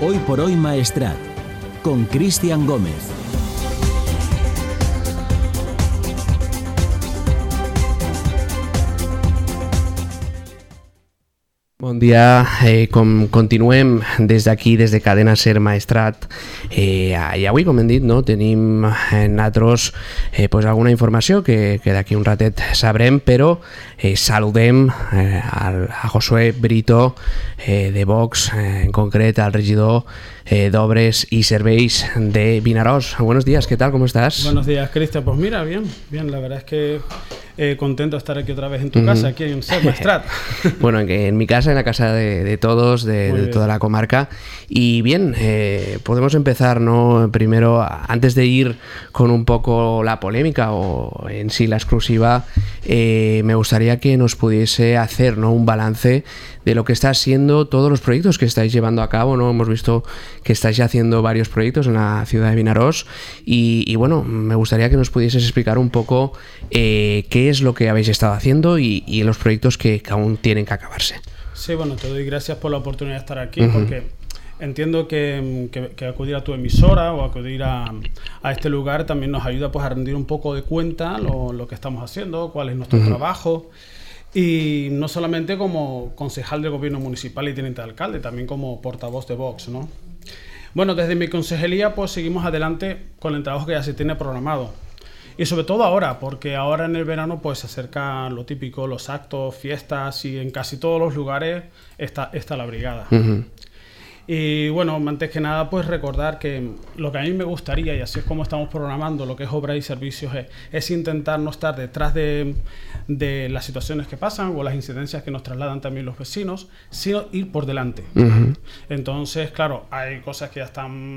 Hoy por Hoy Maestrat, con Cristian Gómez. Bon dia, continuem des d'aquí, des de Cadena Ser Maestrat, i avui, com hem dit, no, tenim nosaltres alguna informació que d'aquí un ratet sabrem, però saludem a Josué Brito de Vox, en concret al regidor d'Obres y Serveis de Vinaròs. Buenos días, ¿qué tal? ¿Cómo estás? Buenos días, Cristian. Pues mira, bien, la verdad es que contento de estar aquí otra vez en tu casa, aquí en Ser Maestrat. Bueno, en mi casa, en la casa de todos, de toda la comarca. Y bien, podemos empezar, ¿no? Primero, antes de ir con un poco la polémica o en sí la exclusiva, me gustaría que nos pudiese hacer, ¿no?, un balance de lo que está siendo todos los proyectos que estáis llevando a cabo, ¿no? Hemos visto que estáis ya haciendo varios proyectos en la ciudad de Vinaròs y bueno, me gustaría que nos pudieses explicar un poco qué es lo que habéis estado haciendo y los proyectos que aún tienen que acabarse. Sí, bueno, te doy gracias por la oportunidad de estar aquí, porque entiendo que acudir a tu emisora o acudir a este lugar también nos ayuda pues a rendir un poco de cuenta lo que estamos haciendo, cuál es nuestro trabajo. Y no solamente como concejal del gobierno municipal y teniente de alcalde, también como portavoz de Vox, ¿no? Bueno, desde mi concejalía pues seguimos adelante con el trabajo que ya se tiene programado. Y sobre todo ahora, porque ahora en el verano pues se acerca lo típico, los actos, fiestas, y en casi todos los lugares está la brigada. Y bueno, antes que nada pues recordar que lo que a mí me gustaría, y así es como estamos programando lo que es obras y servicios, es intentar no estar detrás de las situaciones que pasan o las incidencias que nos trasladan también los vecinos, sino ir por delante. Entonces, claro, hay cosas que ya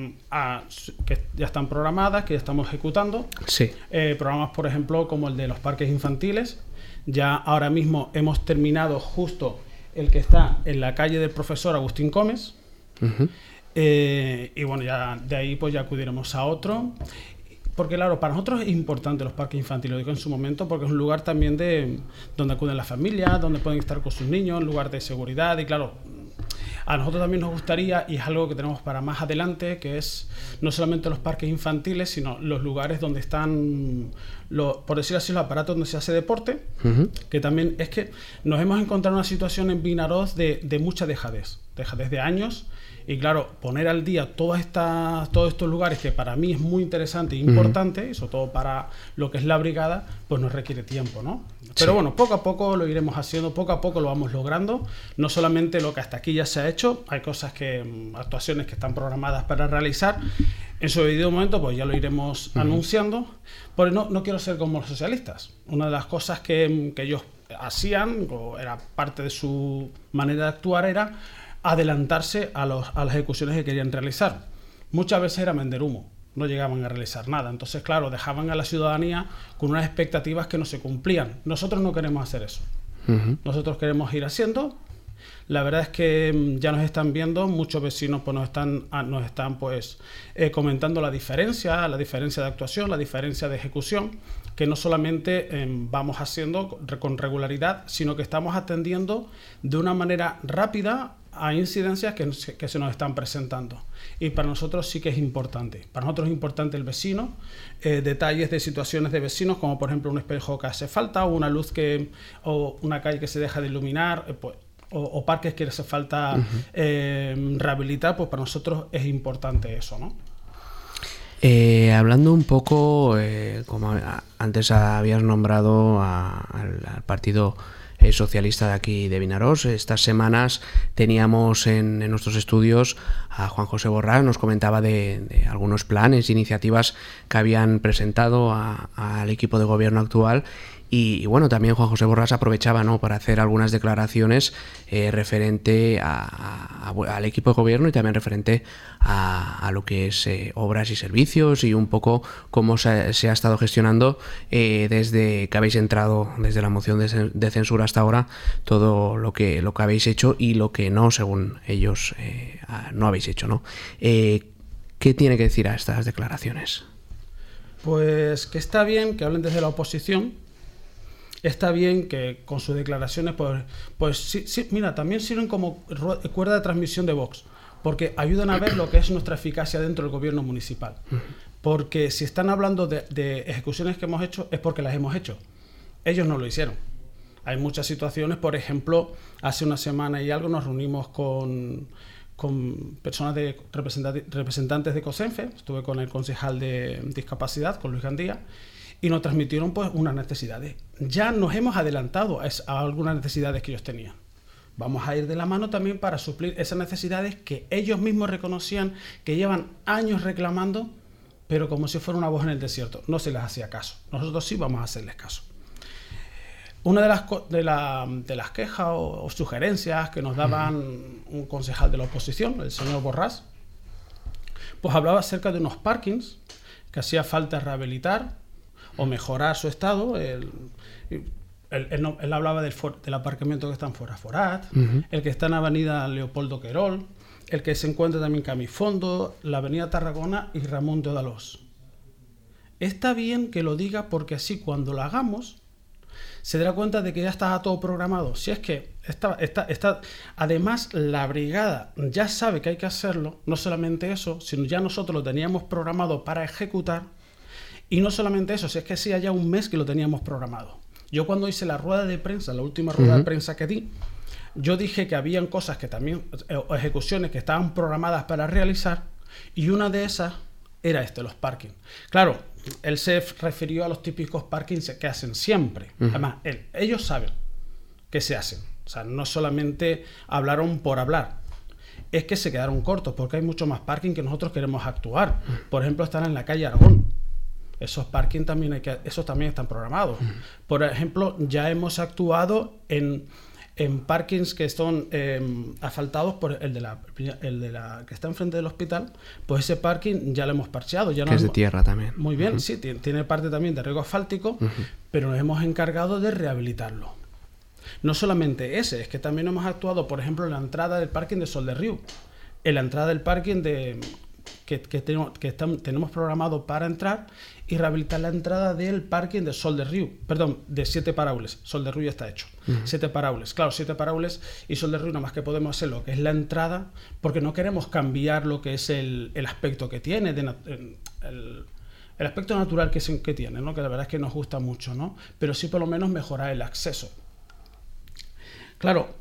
están programadas, que ya estamos ejecutando. Sí. Programas, por ejemplo, como el de los parques infantiles. Ya ahora mismo hemos terminado justo el que está en la calle del profesor Agustín Gómez. Y bueno, ya de ahí pues ya acudiremos a otro, porque claro, para nosotros es importante los parques infantiles, lo digo en su momento, porque es un lugar también donde acuden las familias, donde pueden estar con sus niños, un lugar de seguridad. Y claro, a nosotros también nos gustaría, y es algo que tenemos para más adelante, que es no solamente los parques infantiles, sino los lugares donde están, por decirlo así, los aparatos donde se hace deporte, que también es que nos hemos encontrado una situación en Vinaròs de mucha dejadez de años. Y claro, poner al día todos estos lugares, que para mí es muy interesante e importante, y sobre todo para lo que es la brigada, pues nos requiere tiempo, ¿no? Pero bueno, poco a poco lo iremos haciendo, poco a poco lo vamos logrando. No solamente lo que hasta aquí ya se ha hecho, hay actuaciones que están programadas para realizar. En su debido momento, pues ya lo iremos anunciando. Porque no quiero ser como los socialistas. Una de las cosas que ellos hacían, o era parte de su manera de actuar, era adelantarse a las ejecuciones que querían realizar. Muchas veces era vender humo, no llegaban a realizar nada. Entonces, claro, dejaban a la ciudadanía con unas expectativas que no se cumplían. Nosotros no queremos hacer eso. Nosotros queremos ir haciendo. La verdad es que ya nos están viendo, muchos vecinos pues nos están comentando la diferencia de actuación, la diferencia de ejecución, que no solamente vamos haciendo con regularidad, sino que estamos atendiendo de una manera rápida a incidencias que se nos están presentando. Y para nosotros sí que es importante. Para nosotros es importante el vecino, detalles de situaciones de vecinos, como por ejemplo un espejo que hace falta, o una luz o una calle que se deja de iluminar, o parques que hace falta rehabilitar, pues para nosotros es importante eso, ¿no? Hablando un poco, como antes habías nombrado al partido socialista de aquí de Vinaròs, estas semanas teníamos en nuestros estudios a Juan José Borràs, nos comentaba de algunos planes, iniciativas que habían presentado al equipo de gobierno actual. Y bueno, también Juan José Borràs aprovechaba, ¿no?, para hacer algunas declaraciones referente al equipo de gobierno y también referente a lo que es obras y servicios, y un poco cómo se ha estado gestionando desde que habéis entrado, desde la moción de censura hasta ahora, todo lo que habéis hecho y lo que no, según ellos, no habéis hecho, ¿no? ¿Qué tiene que decir a estas declaraciones? Pues que está bien que hablen desde la oposición. Está bien que con sus declaraciones, pues sí, mira, también sirven como cuerda de transmisión de Vox. porque ayudan a ver lo que es nuestra eficacia dentro del gobierno municipal. Porque si están hablando de ejecuciones que hemos hecho, es porque las hemos hecho. Ellos no lo hicieron. Hay muchas situaciones, por ejemplo, hace una semana y algo nos reunimos con personas representantes de COSENFE, estuve con el concejal de discapacidad, con Luis Gandía, y nos transmitieron pues unas necesidades. Ya nos hemos adelantado a algunas necesidades que ellos tenían. Vamos a ir de la mano también para suplir esas necesidades que ellos mismos reconocían que llevan años reclamando, pero como si fuera una voz en el desierto. No se les hacía caso. Nosotros sí vamos a hacerles caso. Una de las quejas o sugerencias que nos daban un concejal de la oposición, el señor Borrás, pues hablaba acerca de unos parkings que hacía falta rehabilitar o mejorar su estado. Él hablaba del aparcamiento que está en Fora Forat, el que está en Avenida Leopoldo Querol, el que se encuentra también en Camifondo, la Avenida Tarragona y Ramón de Odalós. Está bien que lo diga porque así cuando lo hagamos se dará cuenta de que ya está todo programado. Si es que además la brigada ya sabe que hay que hacerlo, no solamente eso, sino ya nosotros lo teníamos programado para ejecutar, y no solamente eso, si es que hacía ya un mes que lo teníamos programado. Yo cuando hice la rueda de prensa, la última rueda de prensa que di, yo dije que habían cosas que también, o ejecuciones que estaban programadas para realizar, y una de esas era los parkings. Claro, él se refirió a los típicos parkings que hacen siempre. Además, ellos saben que se hacen. O sea, no solamente hablaron por hablar, es que se quedaron cortos, porque hay mucho más parking que nosotros queremos actuar. Por ejemplo, están en la calle Aragón. Esos parking también esos también están programados. Por ejemplo, ya hemos actuado en parkings que son asfaltados por el de la que está enfrente del hospital. Pues ese parking ya lo hemos parcheado. Ya que es de tierra también. Muy bien, sí, tiene parte también de riego asfáltico, pero nos hemos encargado de rehabilitarlo. No solamente ese, es que también hemos actuado, por ejemplo, en la entrada del parking de Sol de Riu, en la entrada del parking tenemos programado para entrar y rehabilitar la entrada del parking de Sol de Riu, perdón, de 7 Paraules. Sol de Riu ya está hecho. 7 Paraules, claro, 7 Paraules y Sol de Riu, nada más que podemos hacer lo que es la entrada, porque no queremos cambiar lo que es el aspecto que tiene, el aspecto natural que tiene, ¿no? Que la verdad es que nos gusta mucho, ¿no? Pero sí por lo menos mejorar el acceso. Claro,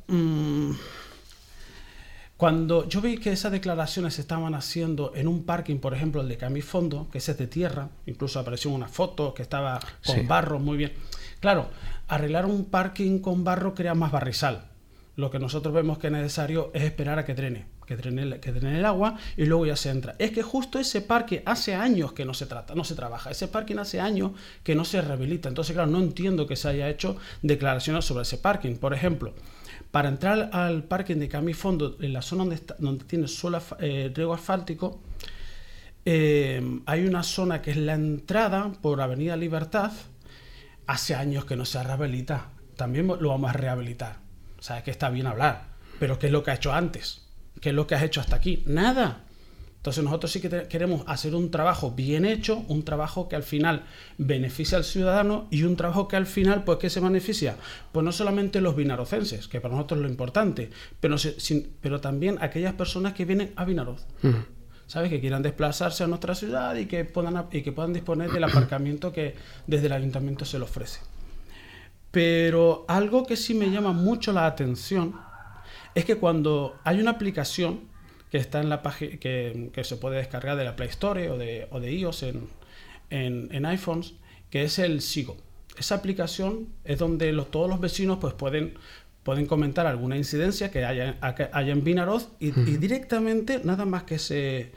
cuando yo vi que esas declaraciones se estaban haciendo en un parking, por ejemplo, el de Camifondo, que ese es de tierra, incluso apareció una foto que estaba con barro, muy bien. Claro, arreglar un parking con barro crea más barrizal. Lo que nosotros vemos que es necesario es esperar a que drene el agua y luego ya se entra. Es que justo ese parque hace años que no se trabaja. Ese parking hace años que no se rehabilita. Entonces, claro, no entiendo que se haya hecho declaraciones sobre ese parking. Por ejemplo, para entrar al parking de Camifondo, en la zona donde tiene solo riego asfáltico, hay una zona que es la entrada por Avenida Libertad. Hace años que no se rehabilita. También lo vamos a rehabilitar. Sabes que está bien hablar, pero ¿qué es lo que ha hecho antes? ¿Qué es lo que has hecho hasta aquí? Nada. Entonces nosotros sí que queremos hacer un trabajo bien hecho, un trabajo que al final beneficia al ciudadano y un trabajo que al final, pues, ¿qué se beneficia? Pues no solamente los vinarocenses, que para nosotros es lo importante, pero también aquellas personas que vienen a Vinaroz. ¿Sabes? Que quieran desplazarse a nuestra ciudad y que puedan disponer del aparcamiento que desde el ayuntamiento se les ofrece. Pero algo que sí me llama mucho la atención es que cuando hay una aplicación que está en la página que se puede descargar de la Play Store o de iOS en iPhones, que es el Sigo. Esa aplicación es donde todos los vecinos pues pueden comentar alguna incidencia que haya en Vinaroz y directamente, nada más que se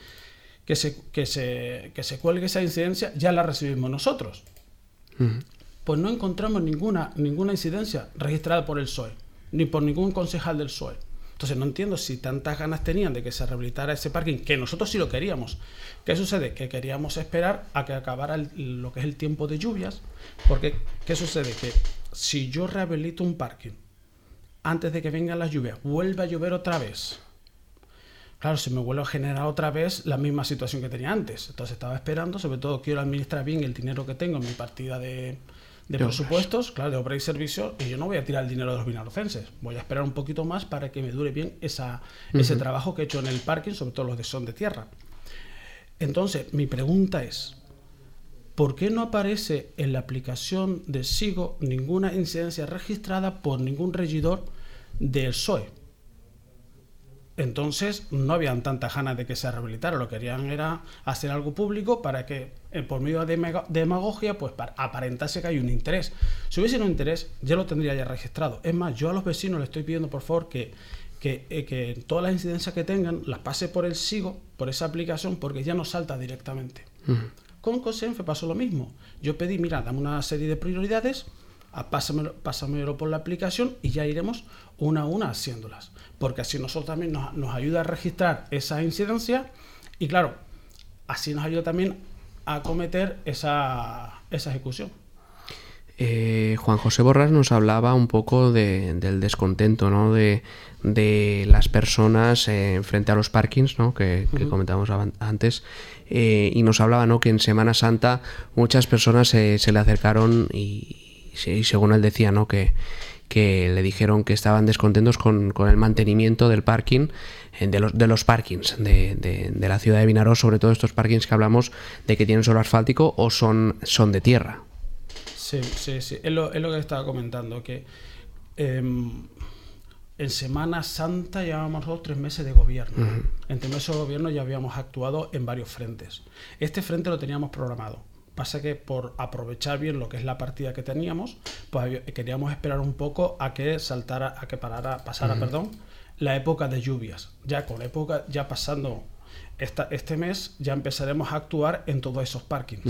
cuelgue esa incidencia, ya la recibimos nosotros. Pues no encontramos ninguna incidencia registrada por el PSOE, ni por ningún concejal del PSOE. Entonces no entiendo si tantas ganas tenían de que se rehabilitara ese parking, que nosotros sí lo queríamos. ¿Qué sucede? Que queríamos esperar a que acabara lo que es el tiempo de lluvias, porque ¿qué sucede? Que si yo rehabilito un parking antes de que vengan las lluvias, vuelve a llover otra vez. Claro, se me vuelve a generar otra vez la misma situación que tenía antes. Entonces estaba esperando, sobre todo quiero administrar bien el dinero que tengo en mi partida de de presupuestos, claro, de obra y servicios, y yo no voy a tirar el dinero de los vinarocenses. Voy a esperar un poquito más para que me dure bien ese trabajo que he hecho en el parking, sobre todo los de son de tierra. Entonces, mi pregunta es, ¿por qué no aparece en la aplicación de SIGO ninguna incidencia registrada por ningún regidor del PSOE? Entonces no habían tantas ganas de que se rehabilitara, lo que querían era hacer algo público para que por medio de demagogia pues aparentase que hay un interés. Si hubiese un interés ya lo tendría ya registrado. Es más, yo a los vecinos les estoy pidiendo por favor que todas las incidencias que tengan las pase por el SIGO, por esa aplicación, porque ya no salta directamente. Con COSENFE pasó lo mismo. Yo pedí, mira, dame una serie de prioridades, pásamelo por la aplicación y ya iremos una a una haciéndolas. Porque así nosotros también nos ayuda a registrar esa incidencia y claro, así nos ayuda también a acometer esa ejecución. Juan José Borrás nos hablaba un poco del descontento, ¿no? de las personas frente a los parkings, ¿no? que comentábamos antes, y nos hablaba, ¿no? que en Semana Santa muchas personas se le acercaron y según él decía, ¿no? que le dijeron que estaban descontentos con el mantenimiento del parking, de los parkings de la ciudad de Vinaròs, sobre todo estos parkings que hablamos de que tienen suelo asfáltico o son de tierra. Sí. Es lo que estaba comentando, que en Semana Santa llevábamos 3 meses de gobierno. En 3 meses de gobierno ya habíamos actuado en varios frentes. Este frente lo teníamos programado. Pasa que por aprovechar bien lo que es la partida que teníamos, pues queríamos esperar un poco a que pasara la época de lluvias. Ya con la época, ya pasando este mes, ya empezaremos a actuar en todos esos parkings.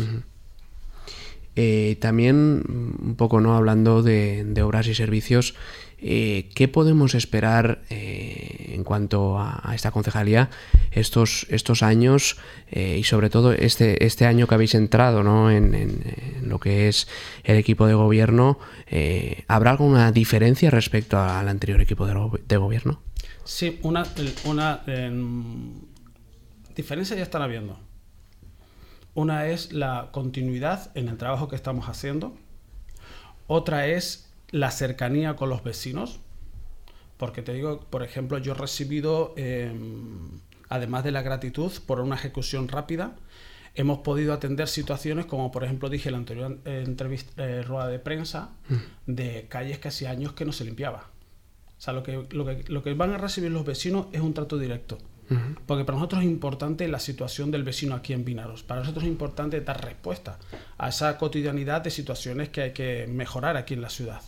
También un poco, ¿no? Hablando de obras y servicios, ¿qué podemos esperar en cuanto a esta concejalía estos años y sobre todo este año que habéis entrado, ¿no? en lo que es el equipo de gobierno? ¿Habrá alguna diferencia respecto al anterior equipo de gobierno? Sí, una diferencia ya están habiendo. Una es la continuidad en el trabajo que estamos haciendo. Otra es la cercanía con los vecinos. Porque te digo, por ejemplo, yo he recibido, además de la gratitud por una ejecución rápida, hemos podido atender situaciones como, por ejemplo, dije en la anterior rueda de prensa, de calles que hacía años que no se limpiaba. O sea, lo que van a recibir los vecinos es un trato directo. Porque para nosotros es importante la situación del vecino aquí en Vinaròs. Para nosotros es importante dar respuesta a esa cotidianidad de situaciones que hay que mejorar aquí en la ciudad.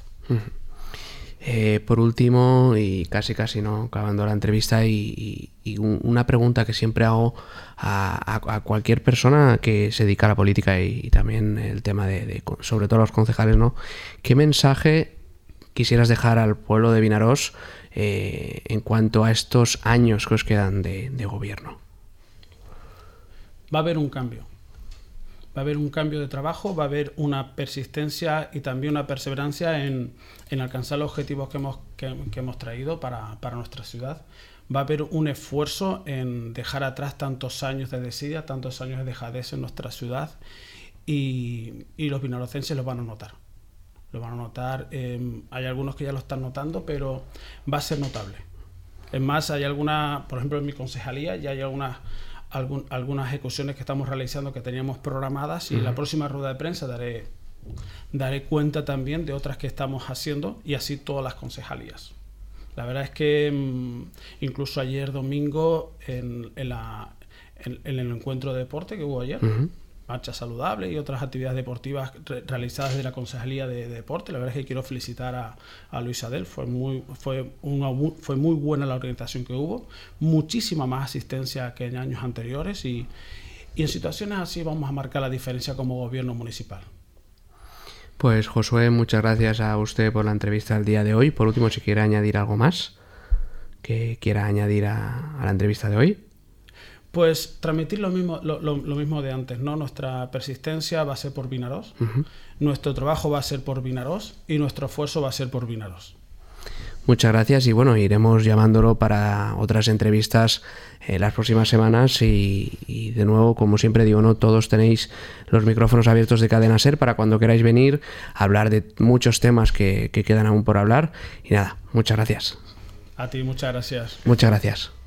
Por último, y casi no acabando la entrevista, y una pregunta que siempre hago a cualquier persona que se dedica a la política y también el tema sobre todo los concejales, ¿no? ¿Qué mensaje quisieras dejar al pueblo de Vinaròs en cuanto a estos años que os quedan de gobierno? Va a haber un cambio. Va a haber un cambio de trabajo, va a haber una persistencia y también una perseverancia en alcanzar los objetivos que hemos traído para nuestra ciudad. Va a haber un esfuerzo en dejar atrás tantos años de desidia, tantos años de dejadez en nuestra ciudad y los vinarocenses lo van a notar. Lo van a notar, hay algunos que ya lo están notando, pero va a ser notable. Es más, hay alguna, por ejemplo en mi concejalía ya hay algunas ejecuciones que estamos realizando que teníamos programadas y en la próxima rueda de prensa daré cuenta también de otras que estamos haciendo y así todas las concejalías. La verdad es que incluso ayer domingo en el encuentro de deporte que hubo ayer, marcha saludable y otras actividades deportivas realizadas desde la Concejalía de Deporte. La verdad es que quiero felicitar a Luis Adel. Fue muy buena la organización que hubo. Muchísima más asistencia que en años anteriores y en situaciones así vamos a marcar la diferencia como gobierno municipal. Pues Josué, muchas gracias a usted por la entrevista del día de hoy. Por último, si quiere añadir algo más que quiera añadir a la entrevista de hoy. Pues transmitir lo mismo de antes, ¿no? Nuestra persistencia va a ser por Vinaròs, nuestro trabajo va a ser por Vinaròs y nuestro esfuerzo va a ser por Vinaròs. Muchas gracias y bueno, iremos llamándolo para otras entrevistas las próximas semanas y de nuevo, como siempre digo, no todos tenéis los micrófonos abiertos de Cadena Ser para cuando queráis venir a hablar de muchos temas que quedan aún por hablar y nada, muchas gracias. A ti, muchas gracias. Muchas gracias.